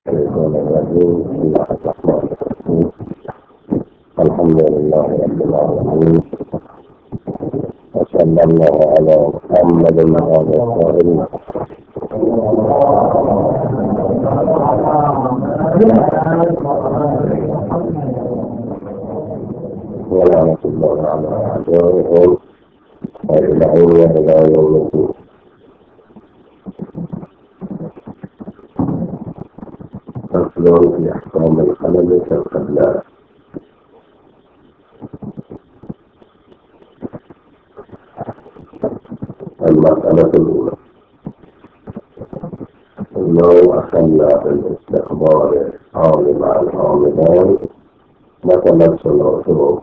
الشيطان الرجيم. بسم الله الرحمن الرحيم. الحمد لله رب العالمين، وصلى الله على محمد وعلى آله ولعنة الله على أعدائهم أجمعين إلى يوم الدين. فصل في أحكام الخلل كالقبلات. المسألة الأولى: لو أخلى بالاستخبار عالم عن عاملان مثلا صلاته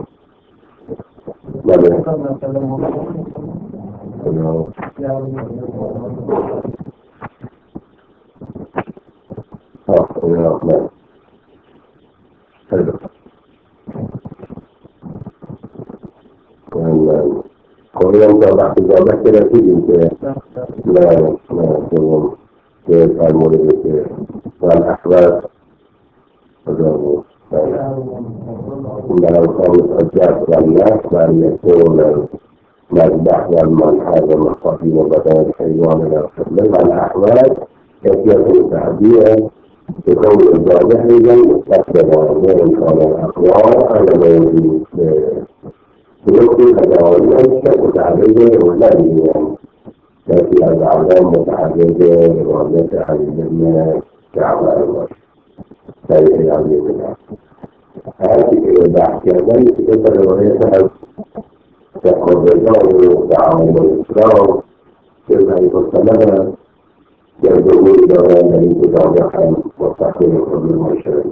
Kemudian coba dijabat kira-kira itu ke murid itu dan akhlak dalam komis ajat dan nas dan yakun mazbah dan manhaj dan maqadim badan haywan dan sebagainya dan akhlak yakun tahdiyan يكون الظاهر مستقبل من الأقوال على يمكن أن يكون تعبير ولا لكن الأعلام متعددة ومتعددة كعبارة الله سيئة عظيمة. هذه البحث كمان تقدر روايتها تأخذ الجو تعامل الإسلام كيف يفصلها يرجعون دوام الانتظار والتحقيق قبل المشروع.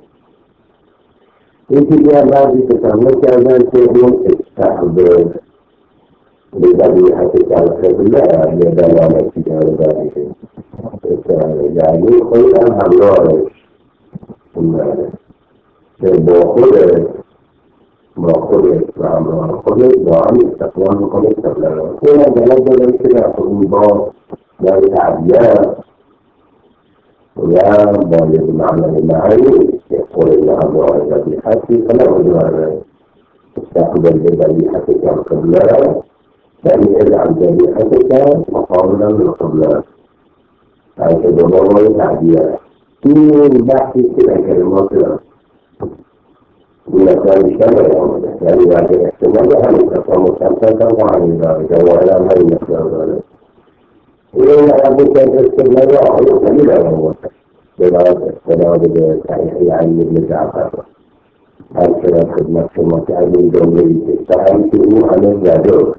انتظار هذه تتعمل كذا تكون استحضر لذبيحة القبلة لدلالة ذلك. يعني كل أمر مأخذ الإسلام مأخذ الإسلام استقوام مقام القبلة. كل دلالة ذلك الإنباط لا تعبيات ولا بل بمعنى المعاني يقول الله عز وجل فلا عدوان استقبل بذبيحتك القبلة يعني اجعل ذبيحتك مقابلا للقبلة. هكذا ضروري تعبير في بحث كده كلمات إذا كان الشرع يعني بعد احتمال أن تقوم خمسة عن ذلك وعلى ما ينفع ذلك. إذا أردت أن تستمر قليلا هو يعني ابن جعفر هكذا خدمة كما تعلم جميل استعانته على الزادور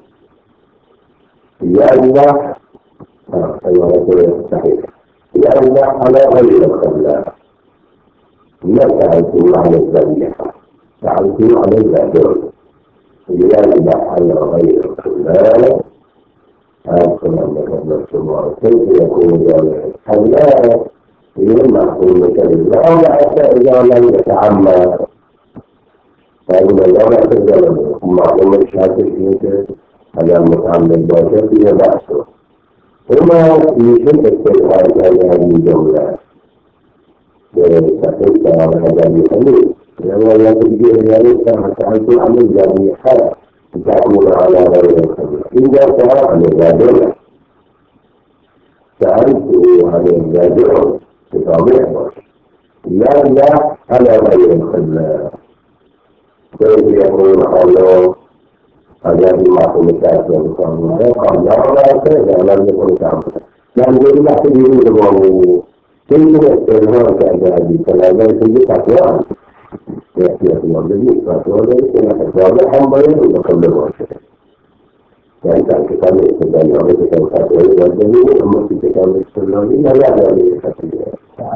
يا الله أيوة صحيح يا الله على غير القبلة لا تعلمه على الذبيحة تعلمه على الزادور يا الله على غير القبلة أدخل أنك السماء كيف يكون ذلك؟ هل لا يمكن كذلك؟ حتى إذا لم يتعمى فإن الله يتجلى معلومة الشافعية على المتعمد الباشر فيها بأسه. وما يمكن استيقاظ هذه الجملة فتلك على هذا الحديث لأنه لا تجيه ذلك فسألت عن الذبيحة تعمل على غير القبلة. إذا كان عن الزادر سألته عن الزادر بطبيعه لا على غير القبلة. كيف يقول الله هذا بما سمعت من قال لا كذا لم يكن تعمل لأن الله يقول له كيف يستمر كذا بكلام سيد أقوال يأتي الله جديد فأقوال ذلك حمبين وقبل الوحشة يعني كان كتاب الاستدلال يعمل كتاب الفتوى والدليل أما في كتاب الاستدلال لا يعني خطيئة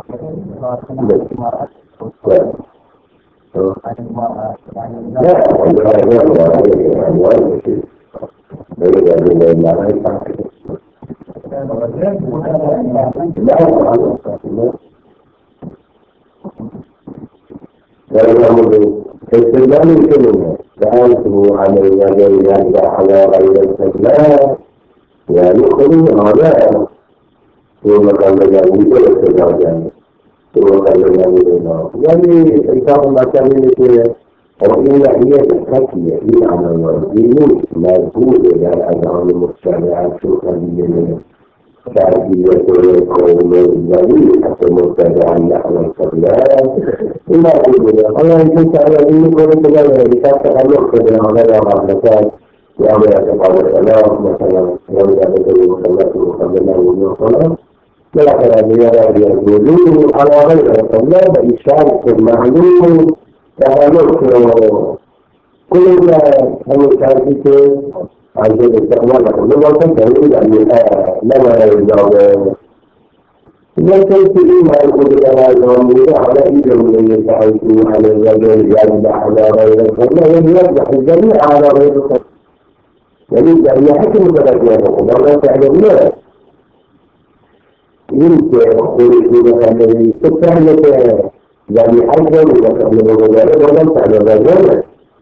استدلال الكلمة سألته عن الذي يرجع على غير الكلام يعني خذوا هذا ثم قال له يقول استدلال وخلينا منه يعني الكتاب مثلا كده وإلا هي الحكية إلى على الدين موجودة إلى الأذهان المجتمعات شو خلينا شعبية القوم الجميل حتى مبتدع نحو القبلات إلا كده الله يجب على دين كل كذا بكافة الوقت على الرحمتات يوم يتقابل السلام مثلا يوم يتقابل المسلمات المقبلة والمصلات لا يقولون على غير القبلة بإشارة المعلوم تعالوا كل هم تعرفين عن الاستقبال كل ما تقول أن لما يجاوب لكن في ما يقول هذا على إذا من يتعرفون على الرجل يجب على غير القبلة يجب الجميع على غير القبلة يعني يحكم درجاته ولا تعلمون يمكن خروج الذي تستهلك يعني أفضل وتعلم الرجال ولا تعلم الرجال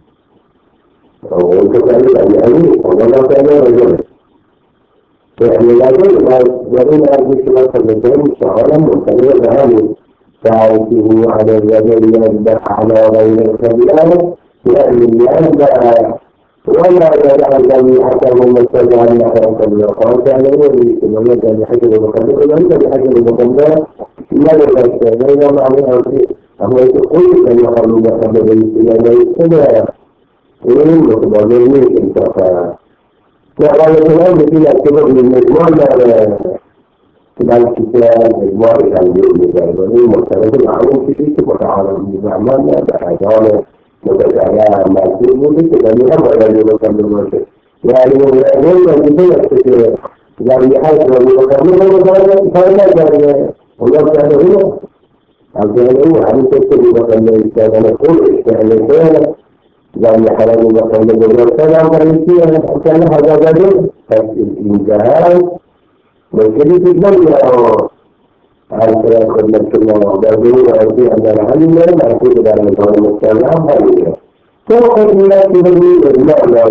أو تسأل يعني ولا تعلم الرجال يعني لكن ما يرون هذه الشيء شغلا مستمر هذه تعرفه على الرجل يذبح على غير الكبيرة يعني يذبح ولا يجعل جميعهم مستمعا نحو الكبيرة قال تعلمون ثم يجعل بحجر المقدمة وليس بحجر المقدمة لا يجعل بين معنى أهو يقول أن يقولوا بحجر المقدمة ومن مقدمة جميع فقال الكلام فيها كبر للمجموع كلام الكتاب مجموع الأنبياء المختلف معروف في كتب وتعالى بأعمالنا بحاجانا متجعلها ما تقول لكي أبدا يبقى يعني يقول يعني حاجة فلا يعني الله تعالى هو عبدالله هو عن تكتب وقال كان نقول استعلام يعني حلال وقال الله تعالى كان هذا بدل الانتهاء والكلمة الدنيا عن ثلاثة مكتوبة بدل وأرضي أن العلم معقود على نظام المجتمع هذه فوق الناس بدل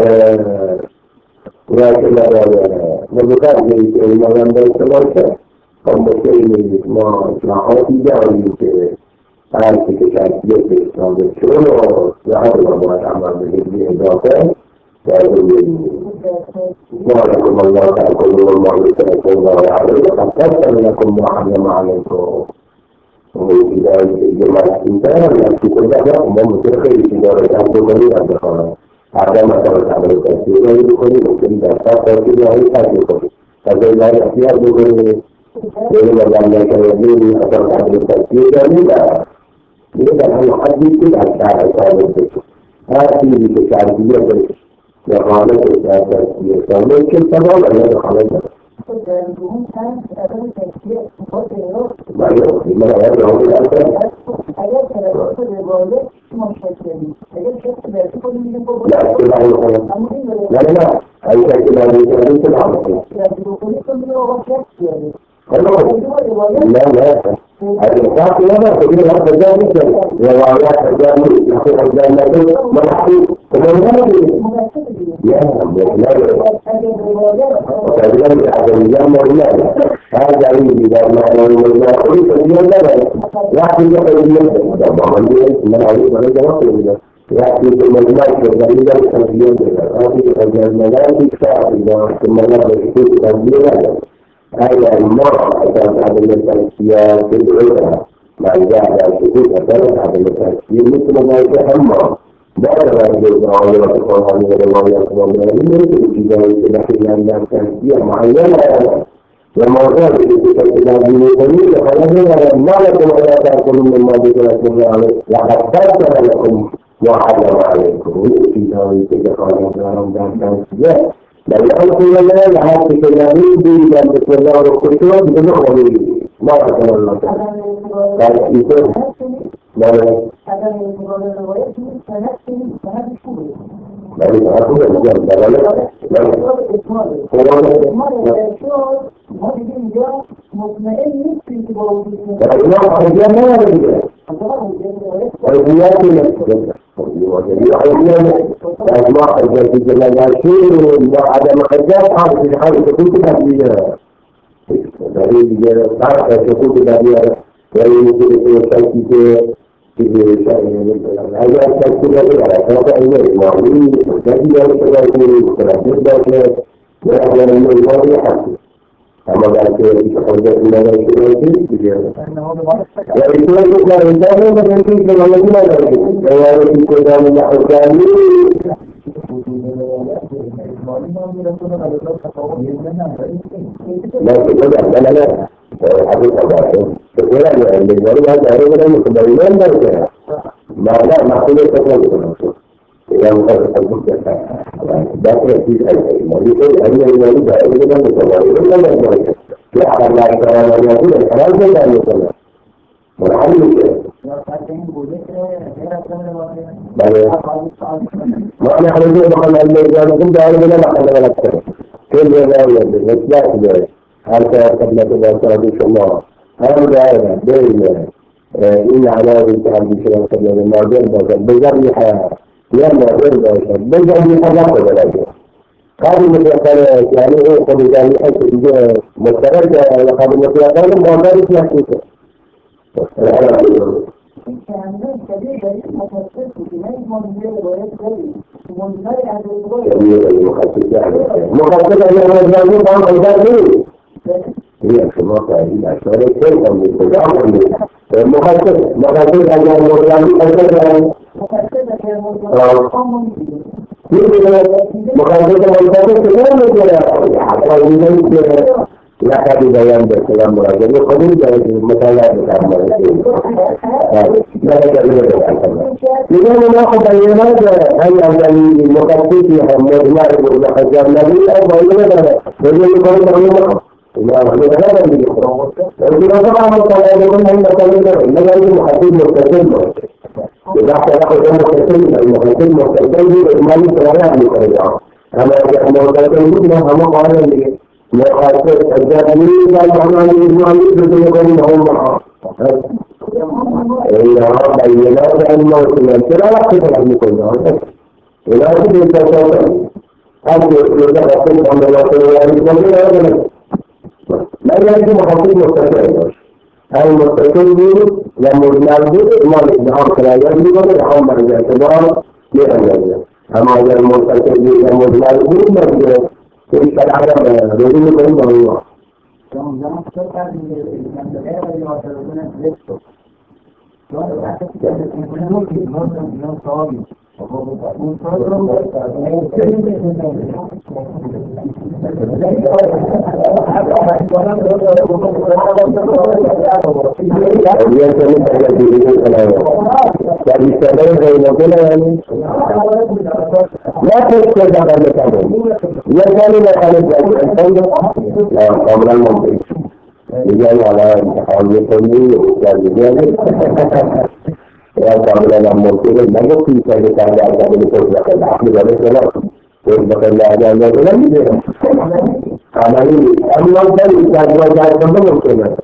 لكن نبقى في المرام بالسلوك هم شيء ما نعطي جاوي عن كتاب يدرس عن الشؤون وعلم ما تعمل به إضافة وعليكم الله تعالى الله تعالى الله عليه وقد قسم لكم وحرم عليكم وفي ذلك جماعة الإنسان لكن كل ذلك هم متخيل في دورة عبد الخليل ada masalah berkaitan dengan mungkin dasar terkini itu tapi banyak pihak juga ini bagaimana ini atau ada terkini ini kan hanya hadis tidak ada itu hati di sekitar dia yang mana kita dia mungkin kalau ada kalau baik gimana ya kalau لا أي شيء لا يمكن لا الإنسان لا تقول هذا ذلك روايات الجامع يقول الجامع منحي يا وكذلك هذا الجامع لا هذا إذا ما أريد أن لكن يقول من أريد أن يقول يأتي بالمجموعة الجديدة التنفيذية هذه المناهج فإذا ثم نبدأ في تنفيذها هذا المرء كانت هذه التنفيذية في العلة مع جاهل الشكوك كانت هذه التنفيذية مثل ما يتحمل بعد ذلك الإبراهيم والقرآن والروايات والمعلومات الابتدائية لكن عندها تنفيذية معينة والموضوع في الكتاب الجميل فلهذا ما لكم ولا تأكلوا مما ذكركم عليه لقد كتب لكم وعلم عليكم في ذلك قال رمضان كان بل أنتم لا يعرف كلامي بأن بسم الله والكتب بنقل ما رحم الله قال إيمان لا بل أقول الجنة أجمع التي جمالاشين وعدم خجال حارس الحارس كنت بابيها دليل تعرف كنت بابيها ويمكن أن أجل تكتب على سواء المعلومين والتجيء والتجارين والتجارين وأحيانا من الماضي حقه أما بعد ذلك حجة إلى ذلك الوقت وإسلام لا يزال من يجب أن يكون ذلك ويأتي كلام الحكام لا تتبع لا حقيقة بعضهم كثيرا من الجواري هذا أيضا متبعين ذلك ما لا معقول يتكلم إذا مقرر الجزء داخل في المريض أن يريد أيضا متبعين ولا يتبعين لا الله تعالى أن يقول الحلال زي أن يقول والحل ما أنا حريص بقول أن يجعل كنت أعلم أن أحد أكثر كل يوم لا يجب هذا قبل كذا الله هذا بين إن على الإنسان بشيء قبل ما جرب بجرح لما جرب بجرح حاجات ولا هذه المسألة يعني هو قبل ذلك مسترد قبل المسألة ما كان يحدث هي الشماطة إلى شريك شيئا من التجارب مخصص مخصص أن المريان مخصص لا حد بيان بالكلام راجل قبول المثالات العامة لا يجوز لذلك نأخذ بيانات هل المخصص مجمع المخزن الذي أو بيانات رجل قبول إذا هذا اللي يقرأ إذا طبعا مطالبون أن نتكلم إنما المحاسب مستقل إذا احترق المحاسب مستقل إجمالي سواء لكريعه أما المحاسب هم قال لي محاسب الجاهلين قال أنا إجمالي بسيقون هم إذا بينات الموسم ترى أكثر من كل إذا كنت تتوقع أنت يتوقع أن الله لا يجب محاسب مستقل المستقل لمجمل ما الإدعام كلا يجب الإدعام من الاعتبار لأجل أما إذا المستقل لمجمل مجمل في العدم رجل كريم الله لا تشكل على المكان يجعل قبل المنطق يجعل على الحال يقولي ويجعل قبل المنطق لا يقول كذلك على المنطق العقل والسلام ويبقى الله على الغلام أنا أمر ذلك وجاء قبل المنطق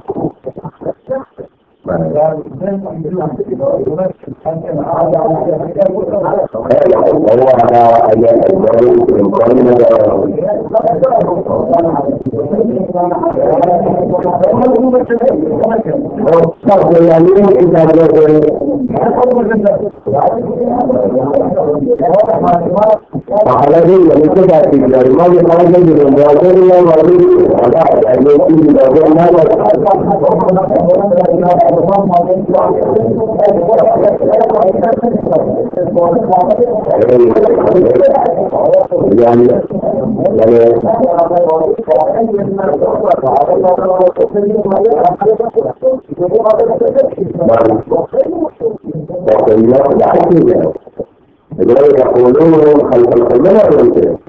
يقولون خلق القلب والكلام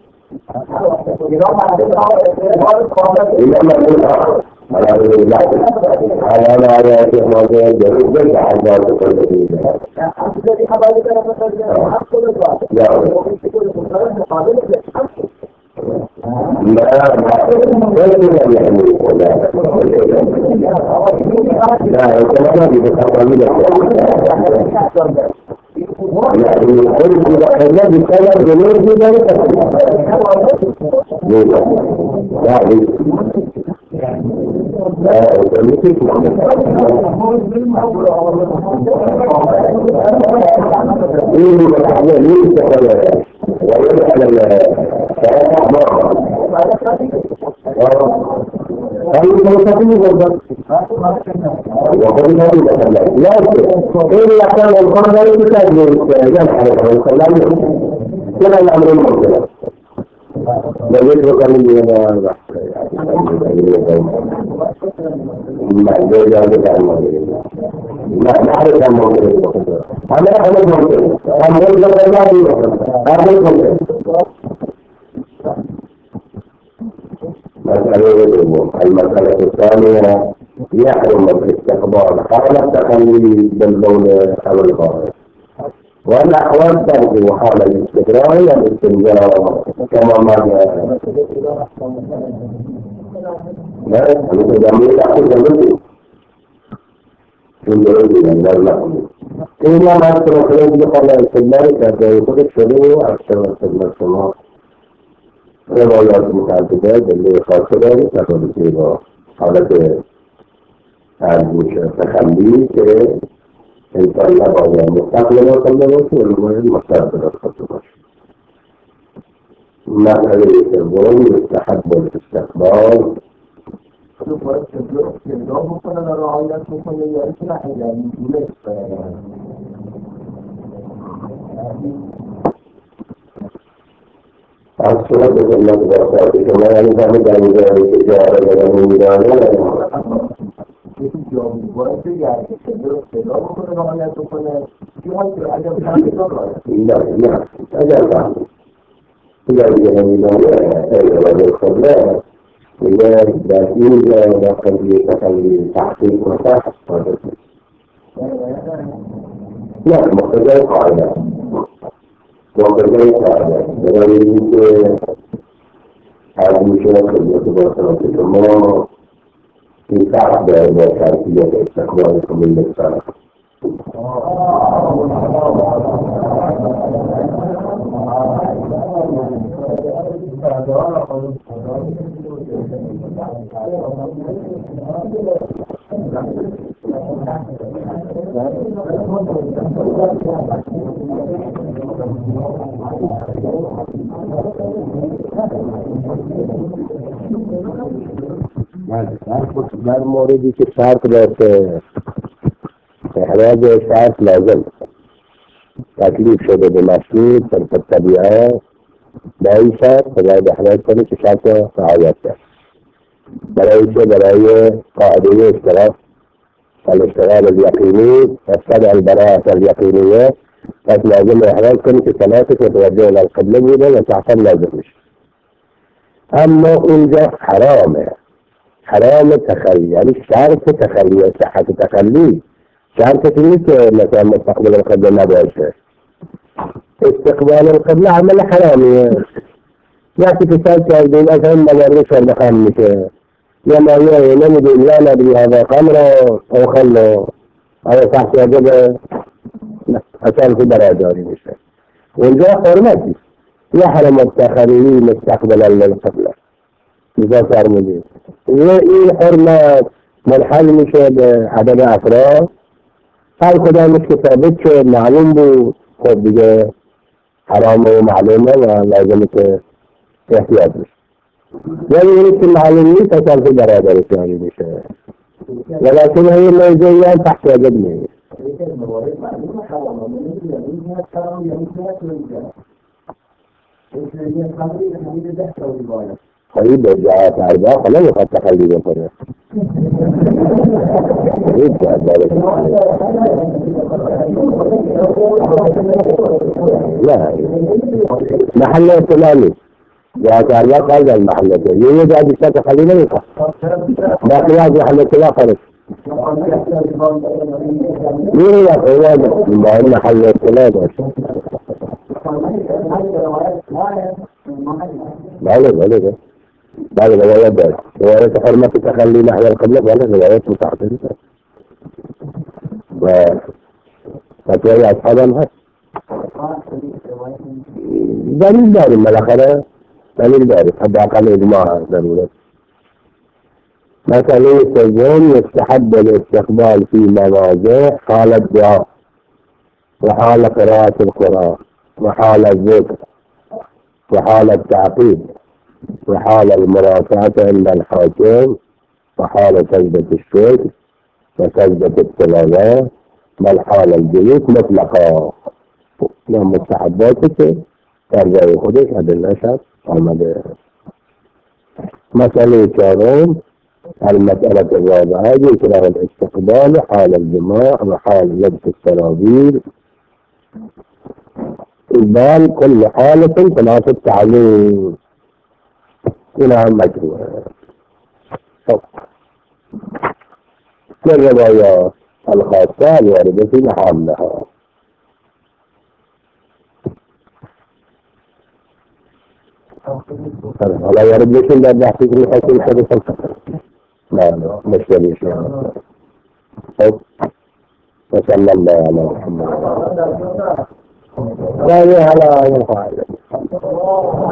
إنما الآخر على ما يأتي موضوع جريد على القلب يعني قلت إذا بسبب جنور في ذلك لا المسألة الثانية يحرم الاستقبال حال التخلي باللون أو الغائب، والأحوال ترجو حال الاستقرار والاستنجاء كما مر. لا المتجمل تأخذ منه من دولة إلا ما تركز بقال الاستقبال كذا يكون الشروع أكثر استقبال السماء روايات متعددة اللي خاصة ذلك تكون فيها حالة التخلي كإنسان لبعض المستقبل وقبله والمستقبل الخطوة. مسألة الظلم يستحب الاستقبال. الصلاة والسلام على كما يفهم ذلك التجارة والميزان لا أجل إذا الجنين وجه الخبلاء إذا إذا قد يتخلي تحقيق وصح لا مقتضى قاعدة وقتضى قاعدة لذلك هذه مشاكل يتبصر في الله في تعب وكافية استقبال قبل الإنسان. در موردی که شرط باشه احراج شرط لازم تکلیف شده به مشروط طبق طبیعه با این شرط باید احراج کنه که شرط رعایت کرد. برای قاعده اشتراک الاشتغال اليقيني يستدعي البراءة اليقينية، بس لازم احراج کنه که صلاتك متوجه الى القبله بوده و شخصا لازم میشه. اما اونجا حرام تخلي، يعني شرط تخلي صحة تخلي شرط نیست که مثلا مستقبل القبله نباشه. استقبال القبله عمل حرامیه. وقتی که سال کردیم از هم مدرش اندخان میشه یا معنیه نمیدون لا ندری هذا قمر او خلو او تحت وجبه اصلا في براداری میشه. اونجا حرمتی يحرم التخلي مستقبلا للقبله. إذا صار مدير این حرمت منحل میشه به عدد افراد. هر کدامش که ثابت شد معلوم بود خب دیگه حرامه و معلومه و لازمه که احتیاط بشه. ولی اینی که معلوم نیست اصلا في برادر جاری میشه ولكن هي موضوعیان تحت وجب نیست. خريب الجهات أربعة خلاه يخط تخلي بطريقة خريب جهات ذلك لا محل السلامي جهات أربعة قال المحل السلامي يجب بشكل خلينا يخط باقيات محل السلامي خريب ليه يا أخوان محل السلامي بعد روايات ذلك روايات حرمة تخلي نحو القبلة ولا روايات متعددة فتوى أصحابها دليل داري ملخرة دليل داري حد أقل إجماع ضرورة مثلا التزوير يستحب الاستقبال في مواضيع حال الدعاء وحال قراءة القرآن وحال الذكر وحال التعقيد وحال المرافعة عند الحاكم وحال سجدة الشكر وسجدة التلاوة بل حال الجلوس مطلقا. نعم مستحباتك ترجع يخدك هذا النشاط عمد مسألة كارون. المسألة الرابعة يكره الاستقبال حال الجماع وحال لبس السراويل البال كل حالة تناسب التعليم إلى مكروه. الروايات الخاصة الواردة في محلها. ولا يرد لكم لا بحث في الحكم حدث لا مش شيء. وصلى الله على محمد. لا على